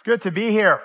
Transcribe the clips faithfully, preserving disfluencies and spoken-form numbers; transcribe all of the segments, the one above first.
Good to be here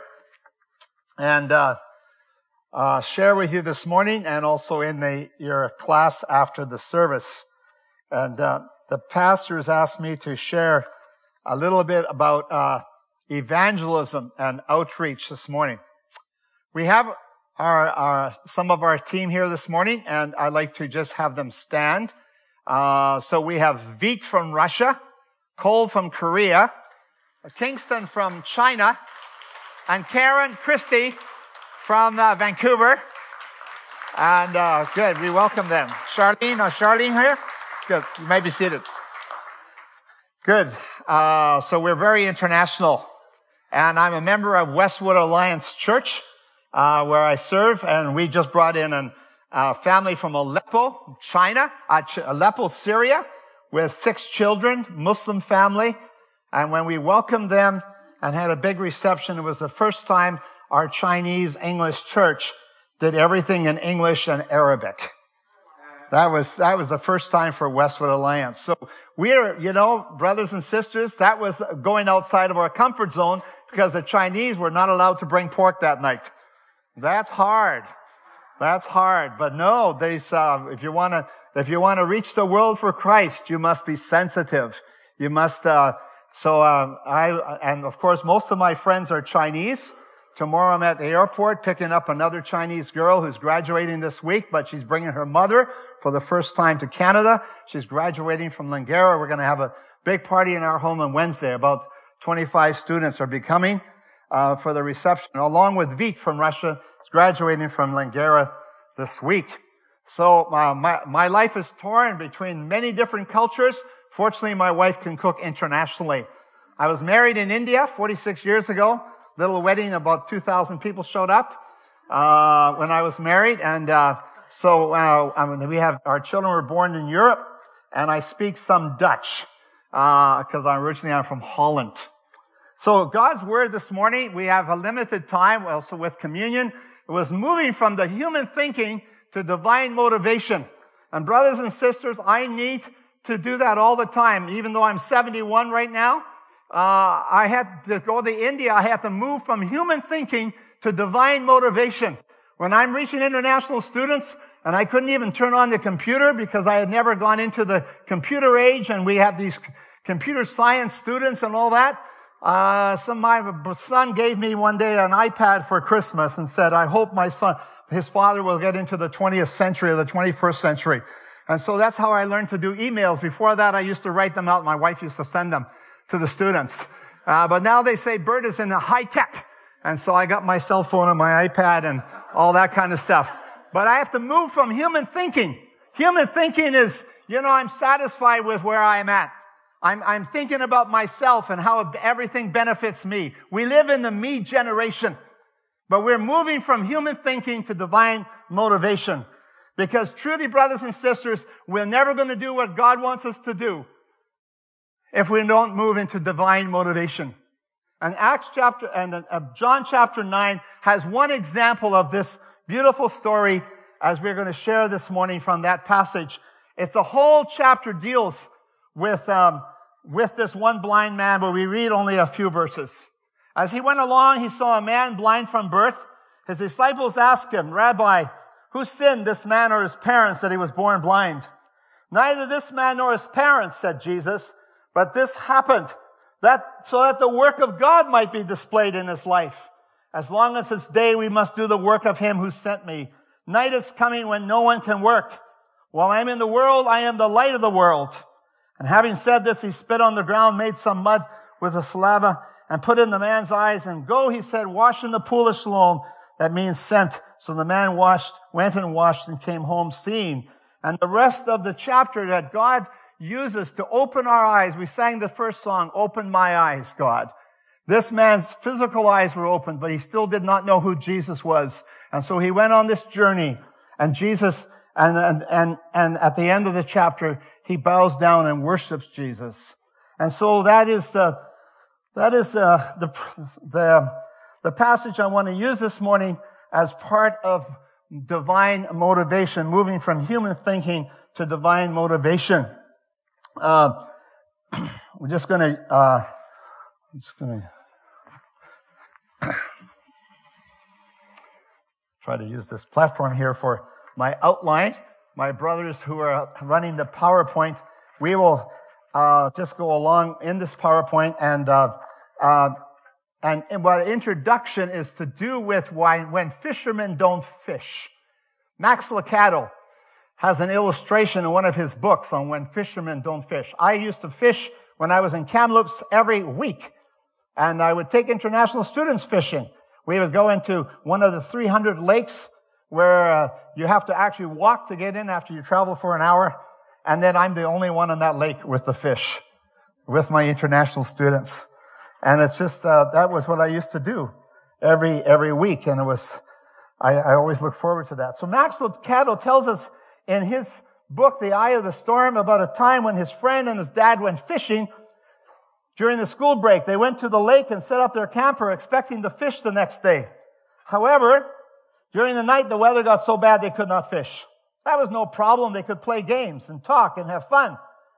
and uh, uh, share with you this morning and also in the, your class after the service. And uh, the pastors asked me to share a little bit about uh, evangelism and outreach this morning. We have our, our some of our team here this morning, and I'd like to just have them stand. Uh, so we have Vít from Russia, Cole from Korea, Kingston from China, and Karen Christie from uh, Vancouver. And uh, good, we welcome them. Charlene, uh, Charlene here? Good, you may be seated. Good. Uh, so we're very international. And I'm a member of Westwood Alliance Church, uh, where I serve. And we just brought in a uh, family from Aleppo, China, uh, Ch- Aleppo, Syria, with six children, Muslim family. And when we welcomed them and had a big reception, it was the first time our Chinese English church did everything in English and Arabic. That was, that was the first time for Westwood Alliance. So we're, you know, brothers and sisters, that was going outside of our comfort zone because the Chinese were not allowed to bring pork that night. That's hard. That's hard. But no, there's, uh, if you want to, if you want to reach the world for Christ, you must be sensitive. You must, uh, So, uh, I, and of course, most of my friends are Chinese. Tomorrow I'm at the airport picking up another Chinese girl who's graduating this week, but she's bringing her mother for the first time to Canada. She's graduating from Langara. We're going to have a big party in our home on Wednesday. About twenty-five students are becoming, uh, for the reception, along with Vít from Russia, who's graduating from Langara this week. So, uh, my, my life is torn between many different cultures. Fortunately, my wife can cook internationally. I was married in India forty-six years ago. Little wedding, about two thousand people showed up uh when I was married. And uh so uh I mean, we have, our children were born in Europe, and I speak some Dutch uh because I'm originally I'm from Holland. So God's Word this morning, we have a limited time also with communion. It was moving from the human thinking to divine motivation. And brothers and sisters, I need to do that all the time. Even though I'm seventy-one right now, uh, I had to go to India. I had to move from human thinking to divine motivation. When I'm reaching international students, and I couldn't even turn on the computer because I had never gone into the computer age, and we have these computer science students and all that. Uh, some, my son gave me one day an iPad for Christmas and said, I hope my son, his father will get into the twentieth century or the twenty-first century. And so that's how I learned to do emails. Before that, I used to write them out. My wife used to send them to the students. Uh, but now they say Bert is in the high tech. And so I got my cell phone and my iPad and all that kind of stuff. But I have to move from human thinking. Human thinking is, you know, I'm satisfied with where I am at. I'm, I'm thinking about myself and how everything benefits me. We live in the me generation. But we're moving from human thinking to divine motivation. Because truly, brothers and sisters, we're never going to do what God wants us to do if we don't move into divine motivation. And Acts chapter, and uh, John chapter nine has one example of this beautiful story as we're going to share this morning from that passage. It's the whole chapter deals with, um, with this one blind man, but we read only a few verses. As he went along, he saw a man blind from birth. His disciples asked him, Rabbi, who sinned, this man or his parents, that he was born blind? Neither this man nor his parents, said Jesus, but this happened that so that the work of God might be displayed in his life. As long as it's day, we must do the work of him who sent me. Night is coming when no one can work. While I am in the world, I am the light of the world. And having said this, he spit on the ground, made some mud with a saliva, and put it in the man's eyes. And go, he said, wash in the pool of Siloam. That means sent. So the man washed, went and washed and came home seeing. And the rest of the chapter that God uses to open our eyes. We sang the first song, Open My Eyes, God. This man's physical eyes were opened, but he still did not know who Jesus was. And so he went on this journey. And Jesus, and, and, and, and at the end of the chapter, he bows down and worships Jesus. And so that is the, that is the, the, the, The passage I want to use this morning as part of divine motivation, moving from human thinking to divine motivation. Uh, we're just going to, uh, I'm just going to try to use this platform here for my outline. My brothers who are running the PowerPoint, we will uh, just go along in this PowerPoint, and uh, uh, and, and what introduction is to do with why when fishermen don't fish. Max Lucado has an illustration in one of his books on when fishermen don't fish. I used to fish when I was in Kamloops every week, and I would take international students fishing. We would go into one of the three hundred lakes where uh, you have to actually walk to get in after you travel for an hour, and then I'm the only one on that lake with the fish, with my international students. And it's just, uh, that was what I used to do every, every week, and it was, I, I always look forward to that. So Max Lucado tells us in his book, The Eye of the Storm, about a time when his friend and his dad went fishing during the school break. They went to the lake and set up their camper expecting to fish the next day. However, during the night, the weather got so bad they could not fish. That was no problem. They could play games and talk and have fun.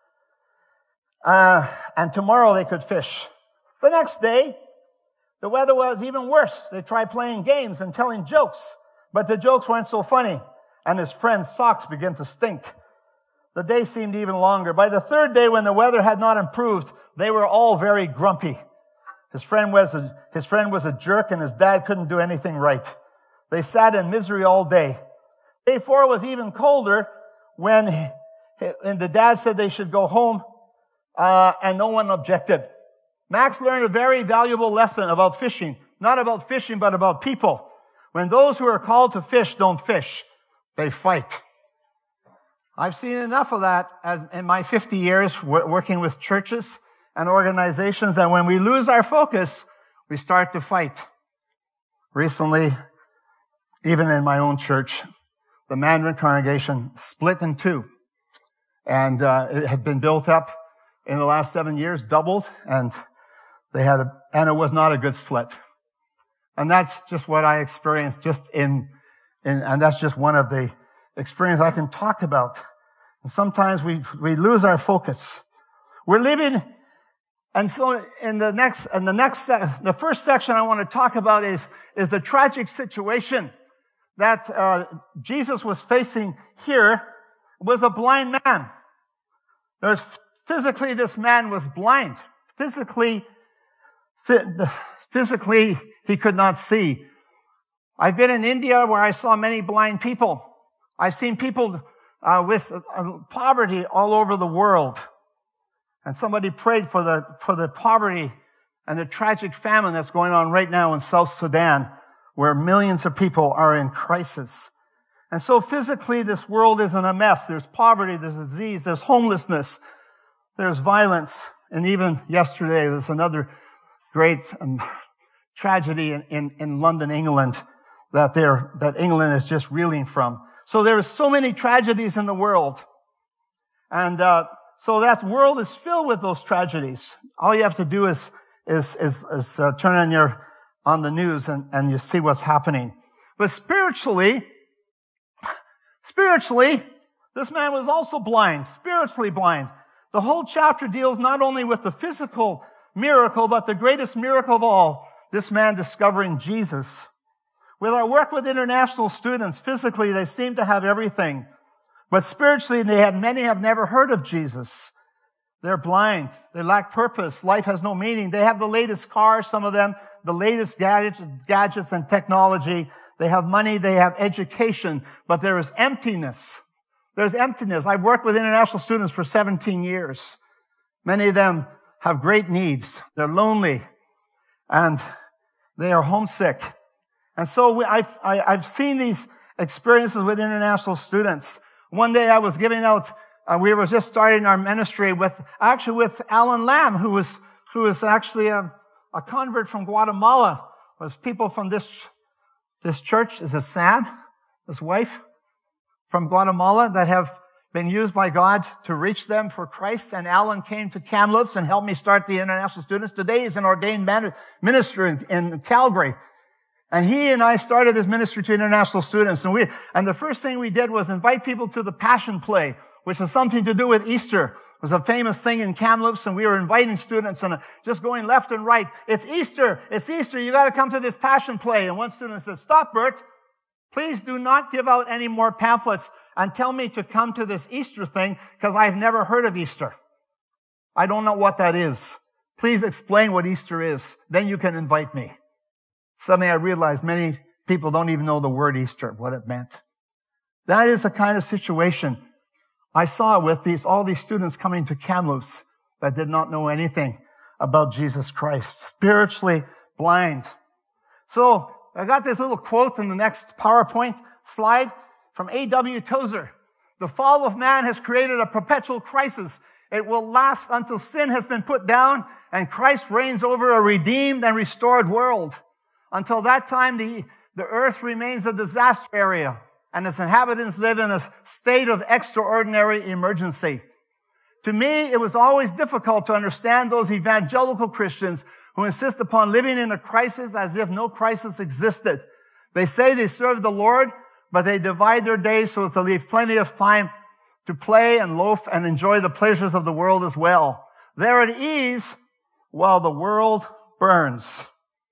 Uh, and tomorrow they could fish. The next day, the weather was even worse. They tried playing games and telling jokes, but the jokes weren't so funny, and his friend's socks began to stink. The day seemed even longer. By the third day, when the weather had not improved, they were all very grumpy. His friend was a, his friend was a jerk, and his dad couldn't do anything right. They sat in misery all day. Day four was even colder when he, and the dad said they should go home, uh, and no one objected. Max learned a very valuable lesson about fishing. Not about fishing, but about people. When those who are called to fish don't fish, they fight. I've seen enough of that as in my fifty years working with churches and organizations, that when we lose our focus, we start to fight. Recently, even in my own church, the Mandarin congregation split in two. And uh, it had been built up in the last seven years, doubled, and they had a, and it was not a good split. And that's just what I experienced just in, in and that's just one of the experiences I can talk about. And sometimes we, we lose our focus. We're living, and so in the next, in the next, the first section I want to talk about is, is the tragic situation that uh, Jesus was facing here. Was a blind man. There's physically, this man was blind. Physically, physically, he could not see. I've been in India where I saw many blind people. I've seen people uh, with uh, poverty all over the world. And somebody prayed for the, for the poverty and the tragic famine that's going on right now in South Sudan, where millions of people are in crisis. And so physically, this world is in a mess. There's poverty, there's disease, there's homelessness, there's violence. And even yesterday, there's another great um, tragedy in, in, in London, England, that there, that England is just reeling from. So there are so many tragedies in the world. And, uh, so that world is filled with those tragedies. All you have to do is, is, is, is uh, turn on your, on the news and, and you see what's happening. But spiritually, spiritually, this man was also blind, spiritually blind. The whole chapter deals not only with the physical miracle, but the greatest miracle of all, this man discovering Jesus. With our work with international students, physically they seem to have everything, but spiritually they have, many have never heard of Jesus. They're blind. They lack purpose. Life has no meaning. They have the latest cars, some of them, the latest gadgets, gadgets and technology. They have money. They have education, but there is emptiness. There's emptiness. I've worked with international students for seventeen years. Many of them have great needs. They're lonely and they are homesick. And so we, I've, I, I've seen these experiences with international students. One day I was giving out, uh, we were just starting our ministry with, actually with Alan Lamb, who was, who was actually a, a convert from Guatemala. It was people from this, this church. Is it Sam, his wife, from Guatemala, that have been used by God to reach them for Christ. And Alan came to Kamloops and helped me start the international students. Today he's an ordained minister in, in Calgary. And he and I started this ministry to international students. And we, and the first thing we did was invite people to the Passion Play, which has something to do with Easter. It was a famous thing in Kamloops, and we were inviting students and just going left and right. It's Easter. It's Easter. You got to come to this Passion Play. And one student said, "Stop, Bert. Please do not give out any more pamphlets and tell me to come to this Easter thing because I've never heard of Easter. I don't know what that is. Please explain what Easter is. Then you can invite me. Suddenly I realized many people don't even know the word Easter, what it meant. That is the kind of situation I saw with these, all these students coming to Kamloops that did not know anything about Jesus Christ. Spiritually blind. So I got this little quote in the next PowerPoint slide from A W Tozer. The fall of man has created a perpetual crisis. It will last until sin has been put down and Christ reigns over a redeemed and restored world. Until that time, the, the earth remains a disaster area and its inhabitants live in a state of extraordinary emergency. To me, it was always difficult to understand those evangelical Christians who insist upon living in a crisis as if no crisis existed. They say they serve the Lord, but they divide their days so as to leave plenty of time to play and loaf and enjoy the pleasures of the world as well. They're at ease while the world burns.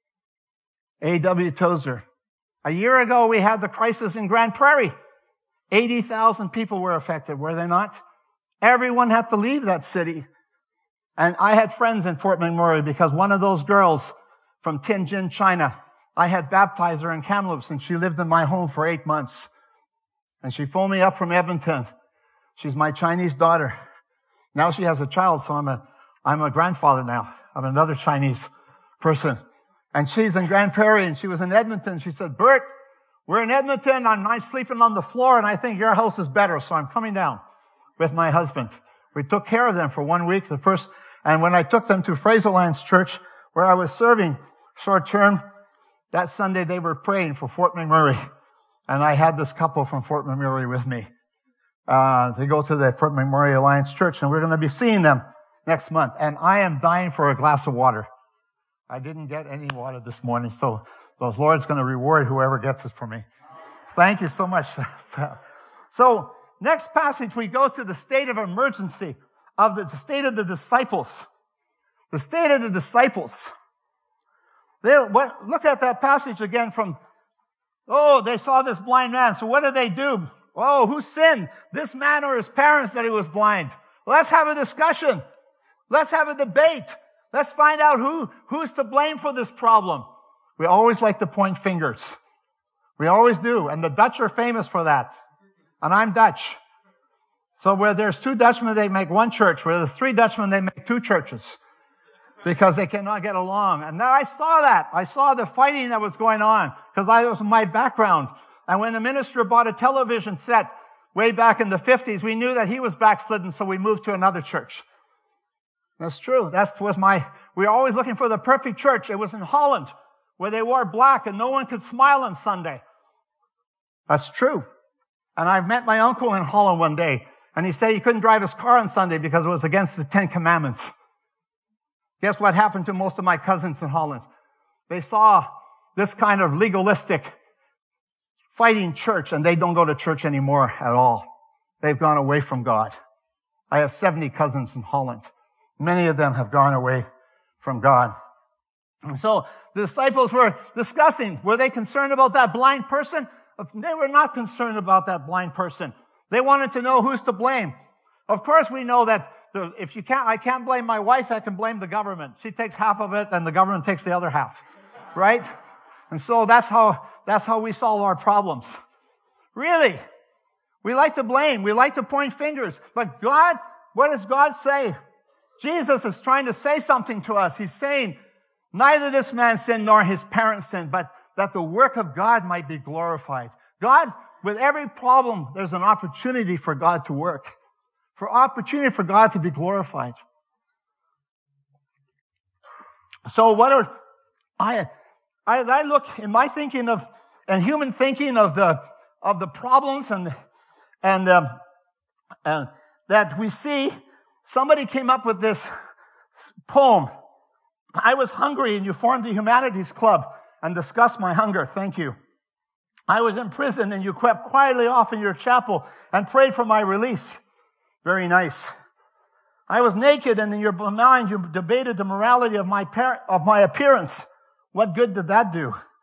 A W Tozer. A year ago, we had the crisis in Grand Prairie. eighty thousand people were affected, were they not? Everyone had to leave that city. And I had friends in Fort McMurray because one of those girls from Tianjin, China, I had baptized her in Kamloops and she lived in my home for eight months. And she phoned me up from Edmonton. She's my Chinese daughter. Now she has a child, so I'm a, I'm a grandfather now. I'm another Chinese person. And she's in Grand Prairie and she was in Edmonton. She said, Bert, we're in Edmonton. I'm not sleeping on the floor and I think your house is better. So I'm coming down with my husband. We took care of them for one week. The first, and when I took them to Fraserlands Church, where I was serving short term, that Sunday they were praying for Fort McMurray. And I had this couple from Fort McMurray with me. Uh, they go to the Fort McMurray Alliance Church and we're going to be seeing them next month. And I am dying for a glass of water. I didn't get any water this morning, so the Lord's going to reward whoever gets it for me. Thank you so much. So, next passage, we go to the state of emergency of the, the state of the disciples. The state of the disciples. They, what, look at that passage again from, oh, they saw this blind man. So what did they do? Oh, who sinned? This man or his parents that he was blind? Let's have a discussion. Let's have a debate. Let's find out who, who's to blame for this problem. We always like to point fingers. We always do. And the Dutch are famous for that. And I'm Dutch. So where there's two Dutchmen, they make one church. Where there's three Dutchmen, they make two churches. Because they cannot get along. And now I saw that. I saw the fighting that was going on. Because I was my background. And when the minister bought a television set way back in the fifties, we knew that he was backslidden, so we moved to another church. That's true. That was my, we were always looking for the perfect church. It was in Holland where they wore black and no one could smile on Sunday. That's true. And I met my uncle in Holland one day and he said he couldn't drive his car on Sunday because it was against the Ten Commandments. Guess what happened to most of my cousins in Holland? They saw this kind of legalistic fighting church and they don't go to church anymore at all. They've gone away from God. I have seventy cousins in Holland. Many of them have gone away from God. And so the disciples were discussing, were they concerned about that blind person? They were not concerned about that blind person. They wanted to know who's to blame. Of course, we know that the, if you can't, I can't blame my wife, I can blame the government. She takes half of it and the government takes the other half. Right? And so that's how, that's how we solve our problems. Really? We like to blame. We like to point fingers. But God, what does God say? Jesus is trying to say something to us. He's saying, neither this man sinned nor his parents sinned, but that the work of God might be glorified. God, with every problem, there's an opportunity for God to work. For opportunity for God to be glorified. So what are, I, I, I look in my thinking of, and human thinking of the, of the problems and, and, um, and that we see. Somebody came up with this poem. I was hungry and you formed the Humanities Club and discussed my hunger. Thank you. I was in prison and you crept quietly off in your chapel and prayed for my release. Very nice. I was naked and in your mind you debated the morality of my par- of my appearance. What good did that do?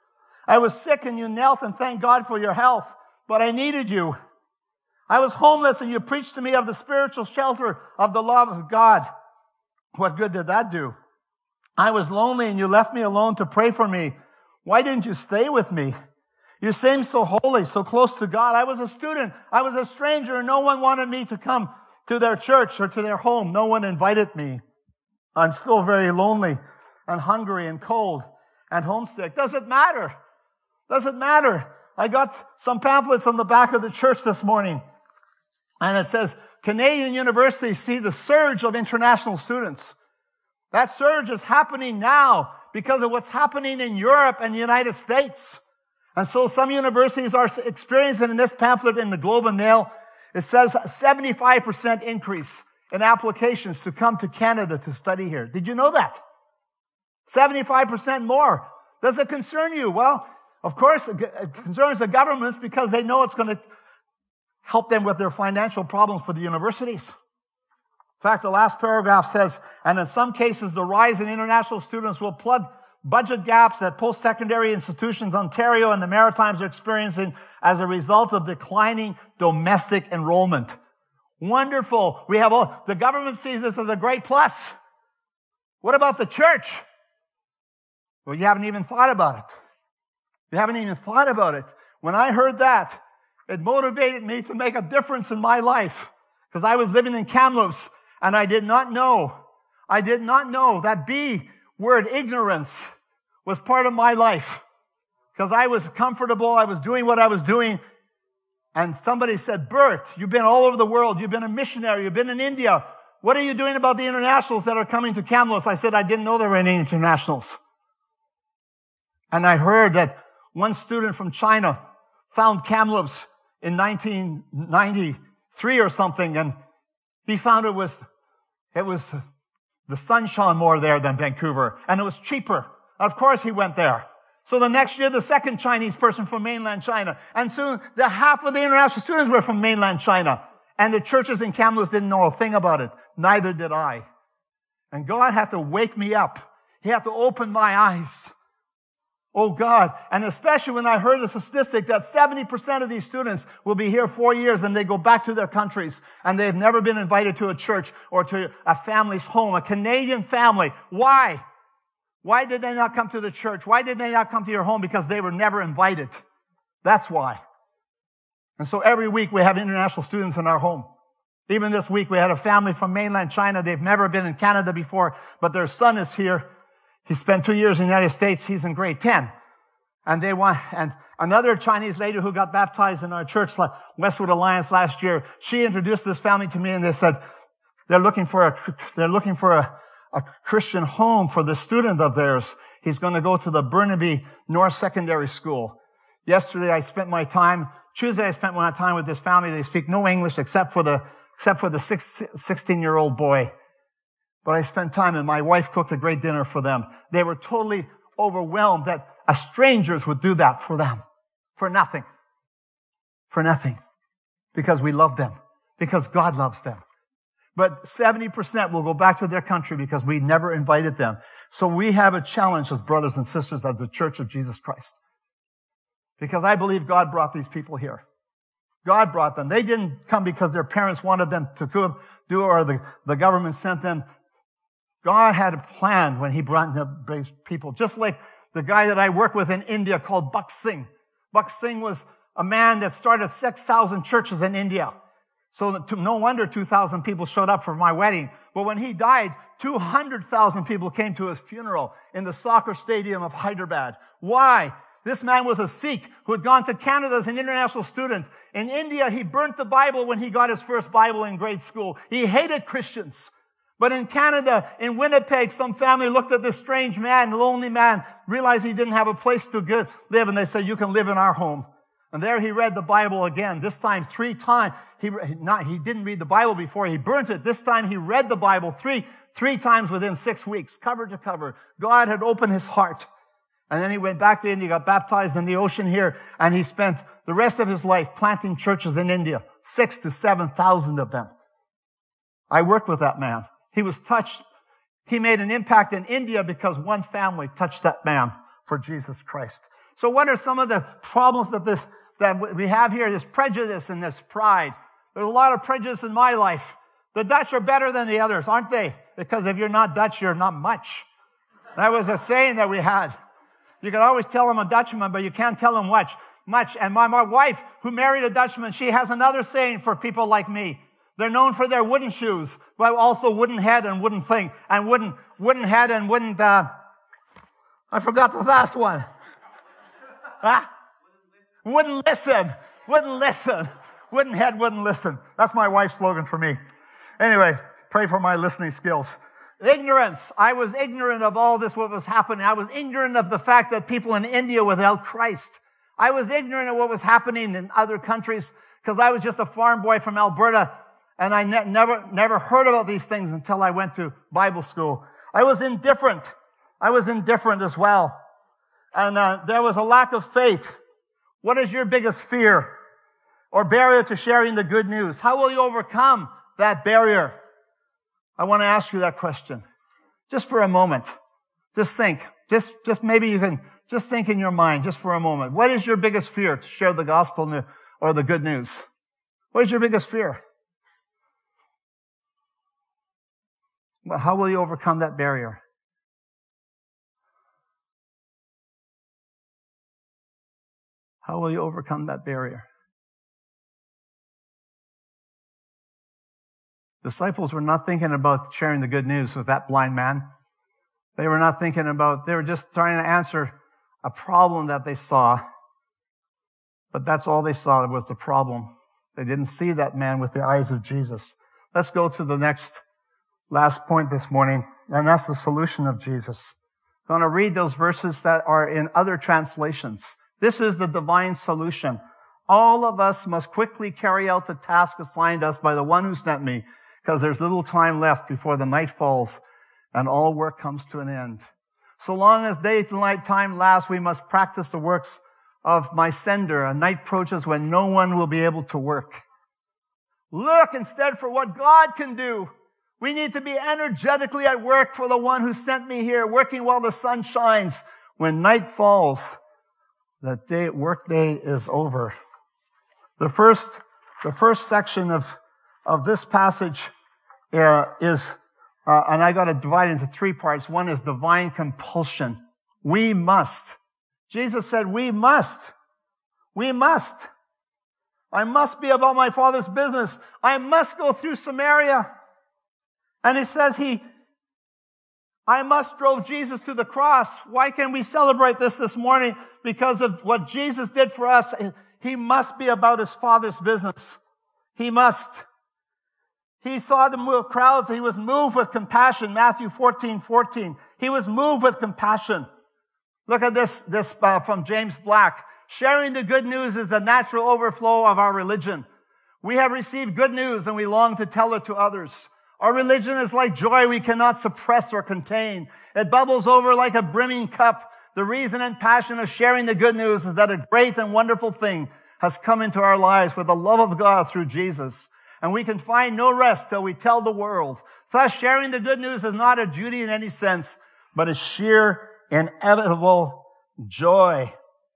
I was sick and you knelt and thanked God for your health, but I needed you. I was homeless and you preached to me of the spiritual shelter of the love of God. What good did that do? I was lonely and you left me alone to pray for me. Why didn't you stay with me? You seemed so holy, so close to God. I was a student. I was a stranger and no one wanted me to come to their church or to their home. No one invited me. I'm still very lonely and hungry and cold and homesick. Doesn't matter. Doesn't matter. I got some pamphlets on the back of the church this morning. And it says, Canadian universities see the surge of international students. That surge is happening now because of what's happening in Europe and the United States. And so some universities are experiencing, in this pamphlet in the Globe and Mail, it says seventy-five percent increase in applications to come to Canada to study here. Did you know that? seventy-five percent more. Does it concern you? Well, of course, it concerns the governments because they know it's going to help them with their financial problems for the universities. In fact, the last paragraph says, and in some cases, the rise in international students will plug budget gaps that post-secondary institutions in Ontario and the Maritimes are experiencing as a result of declining domestic enrollment. Wonderful. We have all, the government sees this as a great plus. What about the church? Well, you haven't even thought about it. You haven't even thought about it. When I heard that, it motivated me to make a difference in my life. Because I was living in Kamloops and I did not know, I did not know that B word, ignorance, was part of my life. Because I was comfortable, I was doing what I was doing. And somebody said, Bert, you've been all over the world. You've been a missionary. You've been in India. What are you doing about the internationals that are coming to Kamloops? I said, I didn't know there were any internationals. And I heard that one student from China found Kamloops in nineteen ninety-three or something, and he found it was, it was, the sun shone more there than Vancouver, and it was cheaper. Of course he went there. So the next year, the second Chinese person from mainland China, and soon the half of the international students were from mainland China, and the churches in Kamloops didn't know a thing about it. Neither did I. And God had to wake me up. He had to open my eyes. Oh God. And especially when I heard the statistic that seventy percent of these students will be here four years and they go back to their countries and they've never been invited to a church or to a family's home, a Canadian family. Why? Why did they not come to the church? Why did they not come to your home? Because they were never invited. That's why. And so every week we have international students in our home. Even this week we had a family from mainland China. They've never been in Canada before, but their son is here. He spent two years in the United States. He's in grade ten. And they want, and another Chinese lady who got baptized in our church, Westwood Alliance, last year, she introduced this family to me and they said, they're looking for a, they're looking for a, a Christian home for the student of theirs. He's going to go to the Burnaby North Secondary School. Yesterday I spent my time, Tuesday I spent my time with this family. They speak no English except for the, except for the sixteen year old boy. But I spent time and my wife cooked a great dinner for them. They were totally overwhelmed that a strangers would do that for them. For nothing. For nothing. Because we love them. Because God loves them. But seventy percent will go back to their country because we never invited them. So we have a challenge as brothers and sisters of the Church of Jesus Christ. Because I believe God brought these people here. God brought them. They didn't come because their parents wanted them to do or the, the government sent them. God had a plan when He brought these people. Just like the guy that I work with in India called Buck Singh. Buck Singh was a man that started six thousand churches in India. So no wonder two thousand people showed up for my wedding. But when he died, two hundred thousand people came to his funeral in the soccer stadium of Hyderabad. Why? This man was a Sikh who had gone to Canada as an international student. In India, he burnt the Bible when he got his first Bible in grade school. He hated Christians. But in Canada, in Winnipeg, some family looked at this strange man, lonely man, realized he didn't have a place to live, and they said, you can live in our home. And there he read the Bible again, this time three times. He, not, he didn't read the Bible before, he burnt it. This time he read the Bible three, three times within six weeks, cover to cover. God had opened his heart. And then he went back to India, got baptized in the ocean here, and he spent the rest of his life planting churches in India, six to seven thousand of them. I worked with that man. He was touched. He made an impact in India because one family touched that man for Jesus Christ. So what are some of the problems that this, that we have here? This prejudice and this pride. There's a lot of prejudice in my life. The Dutch are better than the others, aren't they? Because if you're not Dutch, you're not much. That was a saying that we had. You can always tell them a Dutchman, but you can't tell them much. Much. And my, my wife, who married a Dutchman, she has another saying for people like me. They're known for their wooden shoes, but also wooden head and wooden thing, and wooden, wooden head and wooden, uh, I forgot the last one. Huh? Wouldn't listen. Wouldn't listen. Wooden head, wouldn't listen. That's my wife's slogan for me. Anyway, pray for my listening skills. Ignorance. I was ignorant of all this, what was happening. I was ignorant of the fact that people in India withheld Christ. I was ignorant of what was happening in other countries because I was just a farm boy from Alberta, and I ne- never, never heard about these things until I went to Bible school. I was indifferent. I was indifferent as well. And uh, there was a lack of faith. What is your biggest fear or barrier to sharing the good news? How will you overcome that barrier? I want to ask you that question. Just for a moment. Just think. Just, just maybe you can just think in your mind just for a moment. What is your biggest fear to share the gospel or the good news? What is your biggest fear? Well, how will you overcome that barrier? How will you overcome that barrier? Disciples were not thinking about sharing the good news with that blind man. They were not thinking about, they were just trying to answer a problem that they saw. But that's all they saw was the problem. They didn't see that man with the eyes of Jesus. Let's go to the next, last point this morning, and that's the solution of Jesus. I'm going to read those verses that are in other translations. This is the divine solution. All of us must quickly carry out the task assigned us by the one who sent me, because there's little time left before the night falls and all work comes to an end. So long as day to night time lasts, we must practice the works of my sender. A night approaches when no one will be able to work. Look instead for what God can do. We need to be energetically at work for the one who sent me here, working while the sun shines. When night falls, the day, work day is over. The first, the first section of, of this passage uh, is, uh, and I got to divide it into three parts. One is divine compulsion. We must. Jesus said, we must. We must. I must be about my Father's business. I must go through Samaria. And it says he, I must drove Jesus to the cross. Why can we celebrate this this morning? Because of what Jesus did for us. He must be about his Father's business. He must. He saw the move, crowds. He was moved with compassion. Matthew fourteen fourteen. He was moved with compassion. Look at this, this uh, from James Black. Sharing the good news is the natural overflow of our religion. We have received good news and we long to tell it to others. Our religion is like joy we cannot suppress or contain. It bubbles over like a brimming cup. The reason and passion of sharing the good news is that a great and wonderful thing has come into our lives with the love of God through Jesus. And we can find no rest till we tell the world. Thus, sharing the good news is not a duty in any sense, but a sheer, inevitable joy.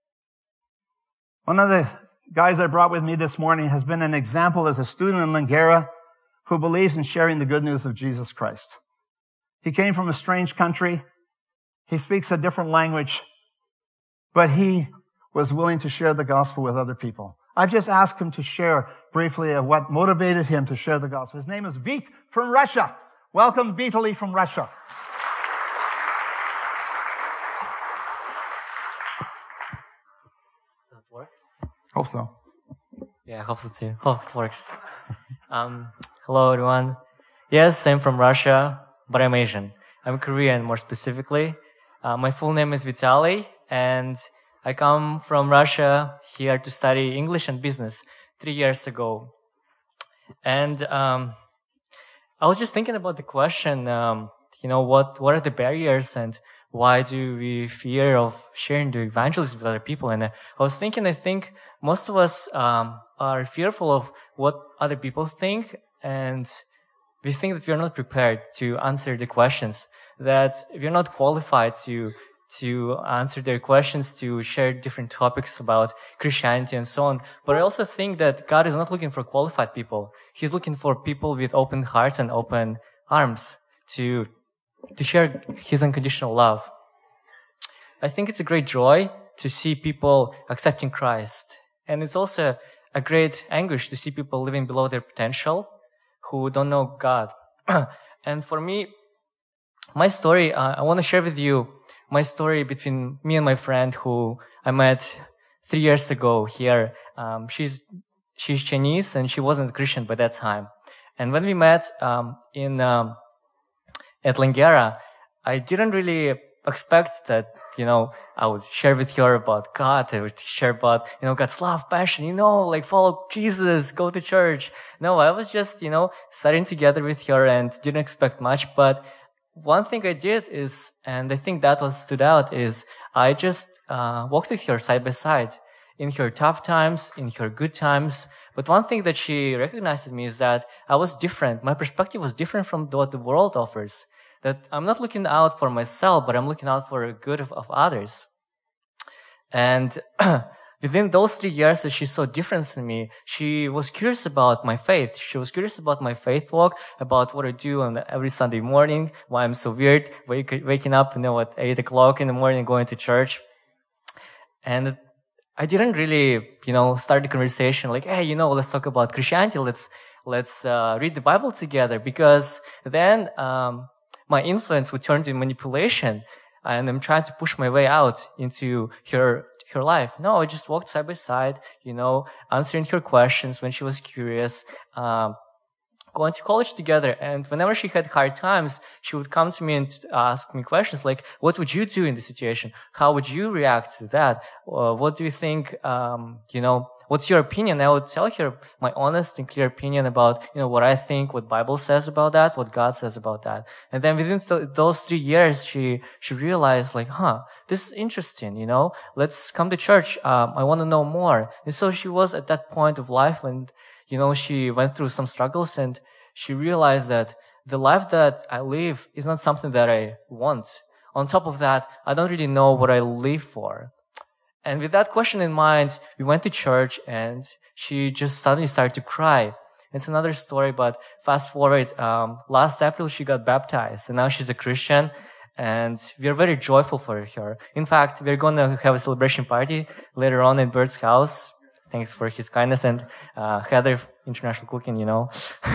One of the guys I brought with me this morning has been an example as a student in Langara who believes in sharing the good news of Jesus Christ. He came from a strange country. He speaks a different language, but he was willing to share the gospel with other people. I've just asked him to share briefly of what motivated him to share the gospel. His name is Vit from Russia. Welcome, Vitaly from Russia. Does it work? Hope so. Yeah, I hope so too. Hope it works. um, hello, everyone. Yes, I'm from Russia, but I'm Asian. I'm Korean, more specifically. Uh, my full name is Vitaly, and I come from Russia here to study English and business three years ago. And um, I was just thinking about the question, um, you know, what, what are the barriers and why do we fear of sharing the evangelism with other people? And I was thinking, I think most of us um, are fearful of what other people think, and we think that we're not prepared to answer the questions, that we're not qualified to to answer their questions, to share different topics about Christianity and so on. But I also think that God is not looking for qualified people. He's looking for people with open hearts and open arms to, to share His unconditional love. I think it's a great joy to see people accepting Christ. And it's also a great anguish to see people living below their potential who don't know God. And for me, my story, uh, I want to share with you my story between me and my friend who I met three years ago here. Um, she's, she's Chinese and she wasn't Christian by that time. And when we met, um, in, um, at Langara, I didn't really expect that, you know, I would share with her about God. I would share about, you know, God's love, passion, you know, like follow Jesus, go to church. No, I was just, you know, sitting together with her and didn't expect much. But one thing I did is, and I think that was stood out, is I just uh, walked with her side by side in her tough times, in her good times. But one thing that she recognized in me is that I was different. My perspective was different from what the world offers. That I'm not looking out for myself, but I'm looking out for the good of, of others. And within those three years that she saw difference in me, she was curious about my faith. She was curious about my faith walk, about what I do on every Sunday morning, why I'm so weird, wake, waking up, you know, at eight o'clock in the morning, going to church. And I didn't really, you know, start the conversation like, hey, you know, let's talk about Christianity. Let's, let's, uh, read the Bible together. Because then, um, my influence would turn to manipulation, and I'm trying to push my way out into her, her life. No, I just walked side by side, you know, answering her questions when she was curious, um, going to college together. And whenever she had hard times, she would come to me and ask me questions like, what would you do in this situation? How would you react to that? Uh, what do you think, um, you know, what's your opinion? I would tell her my honest and clear opinion about, you know, what I think, what Bible says about that, what God says about that. And then within th- those three years, she, she realized like, huh, this is interesting, you know, let's come to church. Um, I want to know more. And so she was at that point of life when, you know, she went through some struggles and she realized that the life that I live is not something that I want. On top of that, I don't really know what I live for. And with that question in mind, we went to church and she just suddenly started to cry. It's another story, but fast forward, um, last April she got baptized and now she's a Christian and we are very joyful for her. In fact, we're going to have a celebration party later on in Bert's house. Thanks for his kindness and, uh, Heather International Cooking, you know.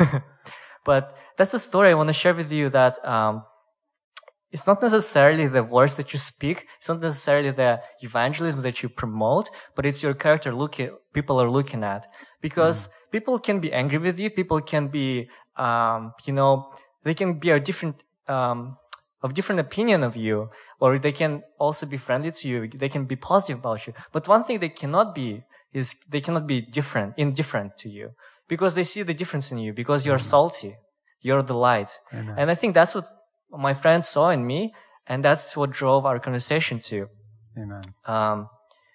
But that's the story I want to share with you that, um, it's not necessarily the words that you speak. It's not necessarily the evangelism that you promote, but it's your character looking, people are looking at. Because mm. people can be angry with you. People can be, um, you know, they can be a different, um, of different opinion of you, or they can also be friendly to you. They can be positive about you. But one thing they cannot be is they cannot be different, indifferent to you. Because they see the difference in you, because you're mm. salty. You're the light. Amen. And I think that's what my friends saw in me, and that's what drove our conversation too. Amen. Um,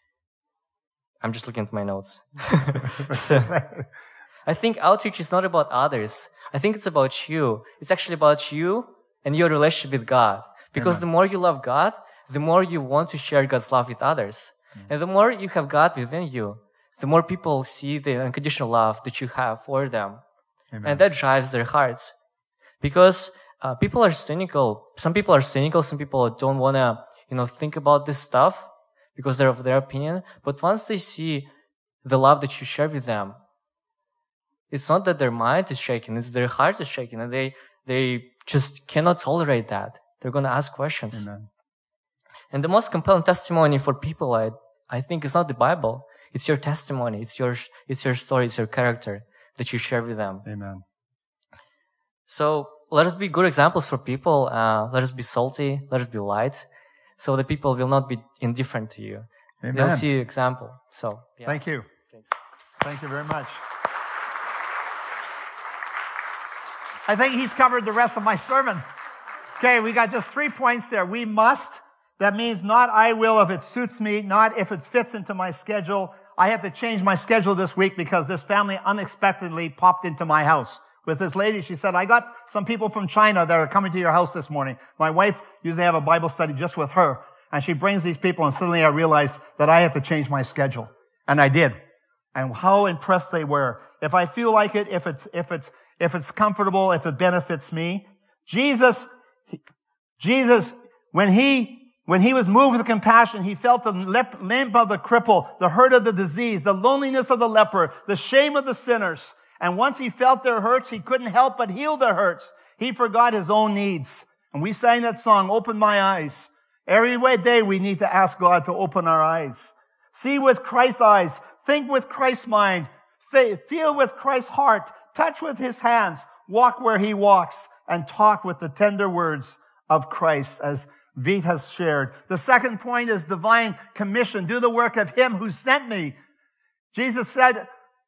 I'm just looking at my notes. So, I think outreach is not about others. I think it's about you. It's actually about you and your relationship with God. Because Amen. The more you love God, the more you want to share God's love with others. Mm. And the more you have God within you, the more people see the unconditional love that you have for them. Amen. And that drives their hearts. Because Uh, people are cynical. Some people are cynical. Some people don't want to, you know, think about this stuff because they're of their opinion. But once they see the love that you share with them, it's not that their mind is shaking, it's their heart is shaking, and they, they just cannot tolerate that. They're going to ask questions. Amen. And the most compelling testimony for people, I, I think, is not the Bible. It's your testimony. It's your, it's your story. It's your character that you share with them. Amen. So, let us be good examples for people. Uh, let us be salty. Let us be light, so that people will not be indifferent to you. Amen. They'll see an example. So, yeah. Thank you. Thanks. Thank you very much. I think he's covered the rest of my sermon. Okay, we got just three points there. We must. That means not I will if it suits me, not if it fits into my schedule. I had to change my schedule this week because this family unexpectedly popped into my house. With this lady, she said, I got some people from China that are coming to your house this morning. My wife usually have a Bible study just with her. And she brings these people, and suddenly I realized that I had to change my schedule. And I did. And how impressed they were. If I feel like it, if it's, if it's, if it's comfortable, if it benefits me. Jesus, Jesus, when he, when he was moved with compassion, he felt the limp of the cripple, the hurt of the disease, the loneliness of the leper, the shame of the sinners. And once he felt their hurts, he couldn't help but heal their hurts. He forgot his own needs. And we sang that song, Open My Eyes. Every day we need to ask God to open our eyes. See with Christ's eyes. Think with Christ's mind. Feel with Christ's heart. Touch with his hands. Walk where he walks. And talk with the tender words of Christ, as Veet has shared. The second point is divine commission. Do the work of him who sent me. Jesus said,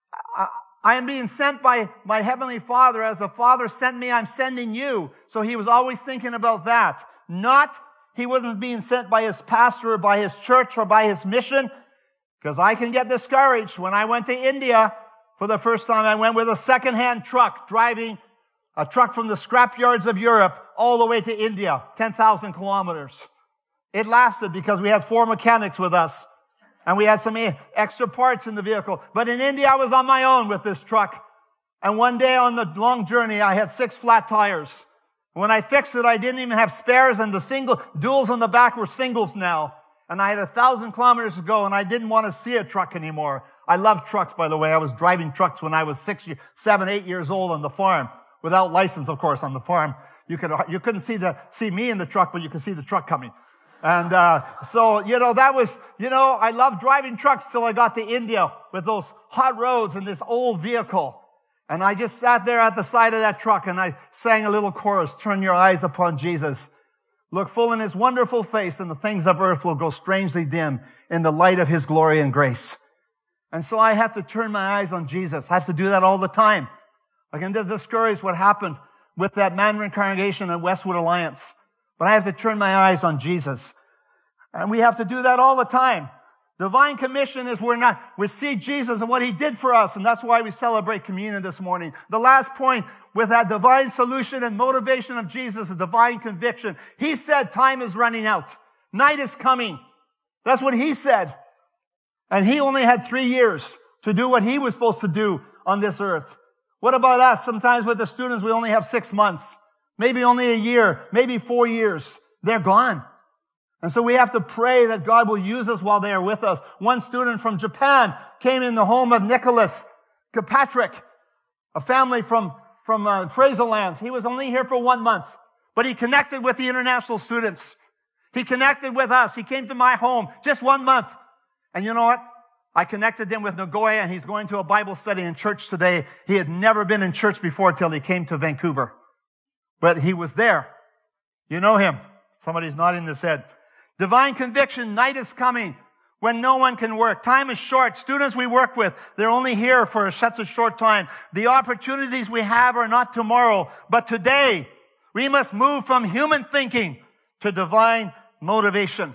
I am being sent by my heavenly Father. As the Father sent me, I'm sending you. So he was always thinking about that. Not, he wasn't being sent by his pastor or by his church or by his mission. Because I can get discouraged. When I went to India for the first time, I went with a second-hand truck, driving a truck from the scrapyards of Europe all the way to India, ten thousand kilometers. It lasted because we had four mechanics with us. And we had some extra parts in the vehicle. But in India, I was on my own with this truck. And one day on the long journey, I had six flat tires. When I fixed it, I didn't even have spares, and the single duals on the back were singles now. And I had a thousand kilometers to go, and I didn't want to see a truck anymore. I love trucks, by the way. I was driving trucks when I was six, seven, eight years old on the farm. Without license, of course, on the farm. You could, you couldn't see the, see me in the truck, but you could see the truck coming. And, uh, so, you know, that was, you know, I loved driving trucks till I got to India with those hot roads and this old vehicle. And I just sat there at the side of that truck and I sang a little chorus, turn your eyes upon Jesus. Look full in his wonderful face, and the things of earth will grow strangely dim in the light of his glory and grace. And so I have to turn my eyes on Jesus. I have to do that all the time. I can discourage what happened with that Mandarin congregation at Westwood Alliance. But I have to turn my eyes on Jesus. And we have to do that all the time. Divine commission is we're not, we see Jesus and what he did for us. And that's why we celebrate communion this morning. The last point with that divine solution and motivation of Jesus, a divine conviction. He said time is running out. Night is coming. That's what he said. And he only had three years to do what he was supposed to do on this earth. What about us? Sometimes with the students, we only have six months, maybe only a year, maybe four years. They're gone. And so we have to pray that God will use us while they are with us. One student from Japan came in the home of Nicholas Kirkpatrick, a family from, from uh, Fraserlands. He was only here for one month, but he connected with the international students. He connected with us. He came to my home just one month. And you know what? I connected him with Nagoya, and he's going to a Bible study in church today. He had never been in church before till he came to Vancouver. But he was there. You know him. Somebody's nodding his head. Divine conviction, night is coming when no one can work. Time is short. Students we work with, they're only here for such a short time. The opportunities we have are not tomorrow, but today. We must move from human thinking to divine motivation.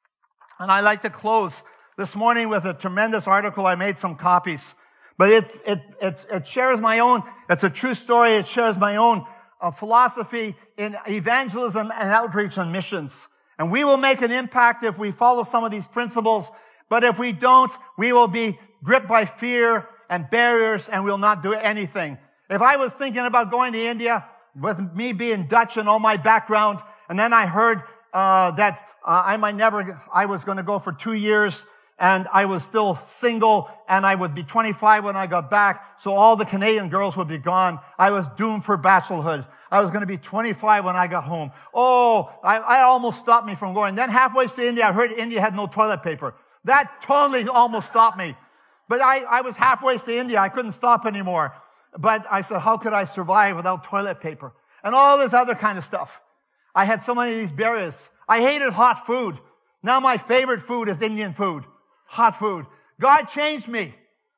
And I like to close this morning with a tremendous article. I made some copies, but it, it, it, it shares my own, it's a true story. It shares my own uh, philosophy in evangelism and outreach and missions. And we will make an impact if we follow some of these principles. But if we don't, we will be gripped by fear and barriers and we'll not do anything. If I was thinking about going to India with me being Dutch and all my background, and then I heard uh, that uh, I might never, I was going to go for two years and I was still single and I would be twenty-five when I got back. So all the Canadian girls would be gone. I was doomed for bachelorhood. I was going to be twenty-five when I got home. Oh, I, I almost stopped me from going. Then halfway to India, I heard India had no toilet paper. That totally almost stopped me. But I, I was halfway to India. I couldn't stop anymore. But I said, how could I survive without toilet paper? And all this other kind of stuff. I had so many of these barriers. I hated hot food. Now my favorite food is Indian food. Hot food. God changed me.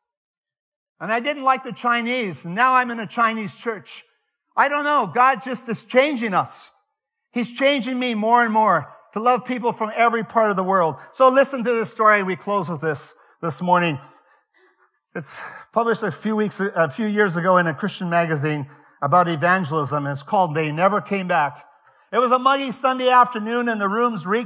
And I didn't like the Chinese. And now I'm in a Chinese church. I don't know. God just is changing us. He's changing me more and more to love people from every part of the world. So listen to this story. We close with this this morning. It's published a few weeks, a few years ago in a Christian magazine about evangelism. It's called They Never Came Back. It was a muggy Sunday afternoon and the rooms reeked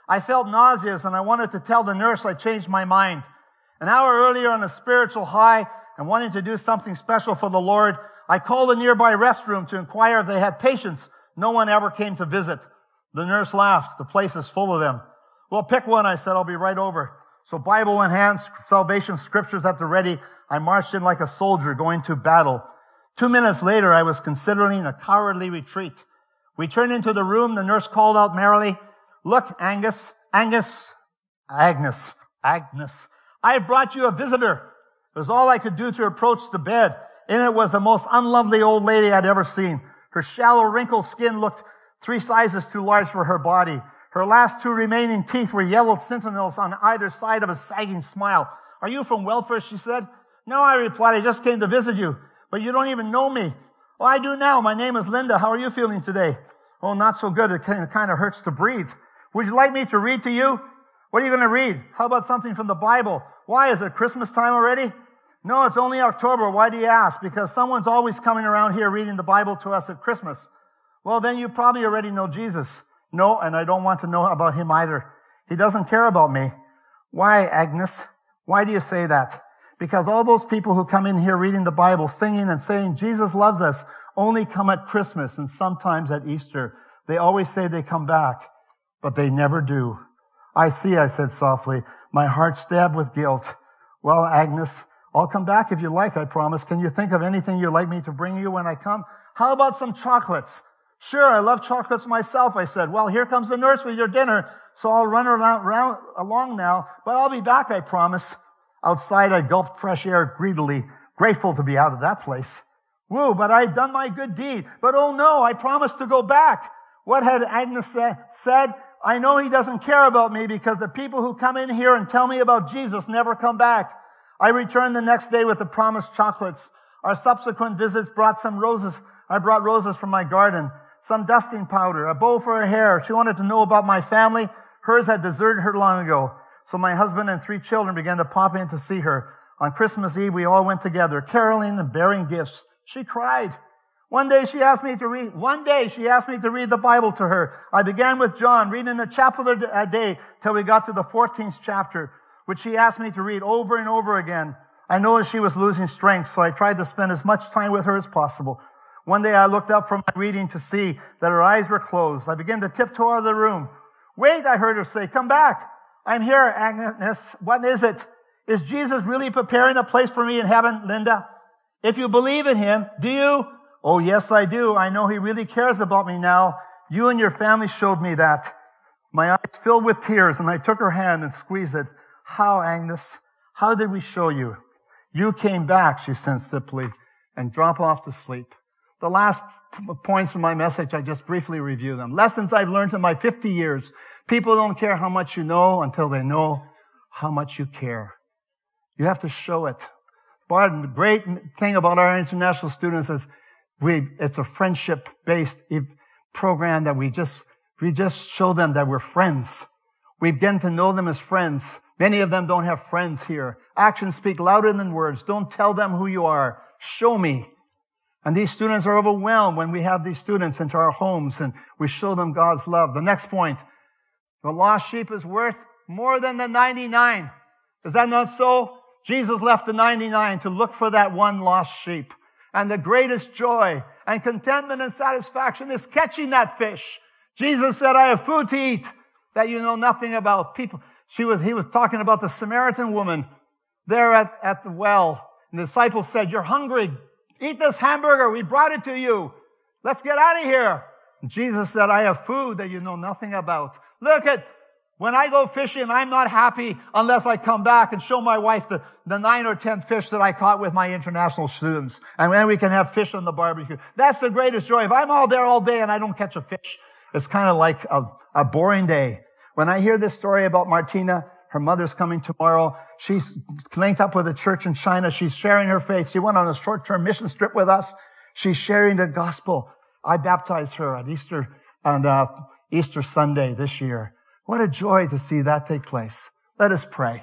I felt nauseous and I wanted to tell the nurse I changed my mind. An hour earlier on a spiritual high and wanting to do something special for the Lord, I called a nearby restroom to inquire if they had patients. No one ever came to visit. The nurse laughed. The place is full of them. Well, pick one, I said. I'll be right over. So Bible in hand, salvation scriptures at the ready. I marched in like a soldier going to battle. Two minutes later, I was considering a cowardly retreat. We turned into the room. The nurse called out merrily, "Look, Angus, Angus, Agnes, Agnes, I have brought you a visitor." It was all I could do to approach the bed. In it was the most unlovely old lady I'd ever seen. Her shallow, wrinkled skin looked three sizes too large for her body. Her last two remaining teeth were yellow sentinels on either side of a sagging smile. "Are you from Welfare?" she said. "No," I replied. "I just came to visit you. But you don't even know me." "Oh, I do now. My name is Linda. How are you feeling today?" "Oh, not so good. It kind of hurts to breathe." "Would you like me to read to you?" "What are you going to read?" "How about something from the Bible?" "Why, is it Christmas time already?" "No, it's only October. Why do you ask?" "Because someone's always coming around here reading the Bible to us at Christmas." "Well, then you probably already know Jesus." "No, and I don't want to know about him either. He doesn't care about me." "Why, Agnes? Why do you say that?" "Because all those people who come in here reading the Bible, singing and saying Jesus loves us, only come at Christmas and sometimes at Easter. They always say they come back, but they never do." "I see," I said softly, my heart stabbed with guilt. "Well, Agnes, I'll come back if you like, I promise. Can you think of anything you'd like me to bring you when I come?" "How about some chocolates?" "Sure, I love chocolates myself," I said. "Well, here comes the nurse with your dinner, so I'll run around, around along now, but I'll be back, I promise." Outside, I gulped fresh air greedily, grateful to be out of that place. Woo, but I'd done my good deed. But oh no, I promised to go back. What had Agnes said? "I know he doesn't care about me because the people who come in here and tell me about Jesus never come back." I returned the next day with the promised chocolates. Our subsequent visits brought some roses. I brought roses from my garden, some dusting powder, a bow for her hair. She wanted to know about my family. Hers had deserted her long ago. So my husband and three children began to pop in to see her. On Christmas Eve, we all went together, caroling and bearing gifts. She cried. One day she asked me to read, one day she asked me to read the Bible to her. I began with John, reading a chapter a day till we got to the fourteenth chapter, which she asked me to read over and over again. I noticed she was losing strength, so I tried to spend as much time with her as possible. One day I looked up from my reading to see that her eyes were closed. I began to tiptoe out of the room. "Wait," I heard her say, "come back." "I'm here, Agnes. What is it?" "Is Jesus really preparing a place for me in heaven, Linda?" "If you believe in him, do you?" "Oh, yes, I do. I know he really cares about me now. You and your family showed me that." My eyes filled with tears, and I took her hand and squeezed it. "How, Agnes? How did we show you?" "You came back," she said simply, and dropped off to sleep. The last points in my message, I just briefly review them. Lessons I've learned in my fifty years. People don't care how much you know until they know how much you care. You have to show it. But the great thing about our international students is we, it's a friendship-based program that we just, we just show them that we're friends. We begin to know them as friends. Many of them don't have friends here. Actions speak louder than words. Don't tell them who you are. Show me. And these students are overwhelmed when we have these students into our homes and we show them God's love. The next point. The lost sheep is worth more than the ninety-nine. Is that not so? Jesus left the ninety-nine to look for that one lost sheep. And the greatest joy and contentment and satisfaction is catching that fish. Jesus said, "I have food to eat that you know nothing about." People, she was, he was talking about the Samaritan woman there at, at the well. And the disciples said, "You're hungry. Eat this hamburger. We brought it to you. Let's get out of here." And Jesus said, "I have food that you know nothing about." Look at, when I go fishing, I'm not happy unless I come back and show my wife the, the nine or ten fish that I caught with my international students. And then we can have fish on the barbecue. That's the greatest joy. If I'm all there all day and I don't catch a fish, it's kind of like a, a boring day. When I hear this story about Martina, her mother's coming tomorrow. She's linked up with a church in China. She's sharing her faith. She went on a short-term mission trip with us. She's sharing the gospel. I baptized her at Easter, on uh, Easter Sunday this year. What a joy to see that take place. Let us pray.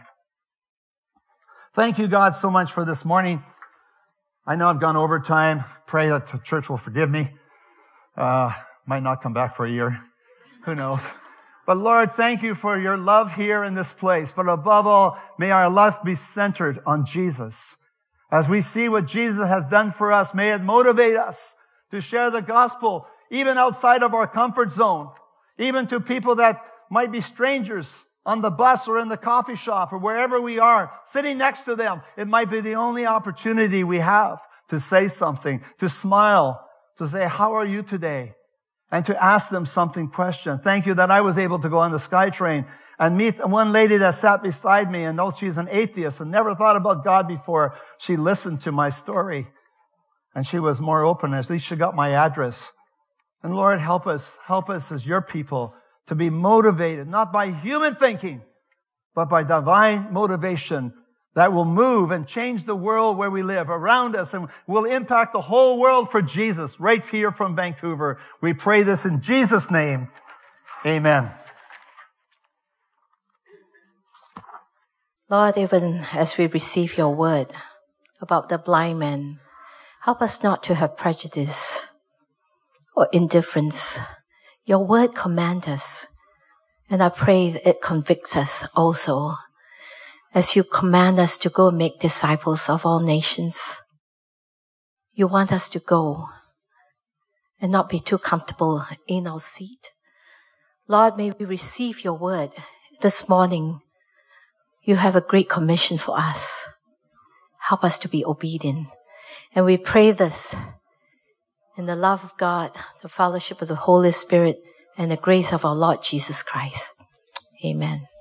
Thank you, God, so much for this morning. I know I've gone over time. Pray that the church will forgive me. Uh, might not come back for a year. Who knows? But Lord, thank you for your love here in this place. But above all, may our love be centered on Jesus. As we see what Jesus has done for us, may it motivate us to share the gospel even outside of our comfort zone, even to people that might be strangers on the bus or in the coffee shop or wherever we are, sitting next to them. It might be the only opportunity we have to say something, to smile, to say, how are you today? And to ask them something question. Thank you that I was able to go on the SkyTrain and meet one lady that sat beside me, and though she's an atheist and never thought about God before, she listened to my story. And she was more open. At least she got my address. And Lord, help us, help us as your people to be motivated, not by human thinking, but by divine motivation that will move and change the world where we live around us and will impact the whole world for Jesus right here from Vancouver. We pray this in Jesus' name. Amen. Lord, even as we receive your word about the blind man, help us not to have prejudice or indifference. Your word commands us, and I pray that it convicts us also as you command us to go and make disciples of all nations. You want us to go and not be too comfortable in our seat. Lord, may we receive your word this morning. You have a great commission for us. Help us to be obedient. And we pray this in the love of God, the fellowship of the Holy Spirit, and the grace of our Lord Jesus Christ. Amen.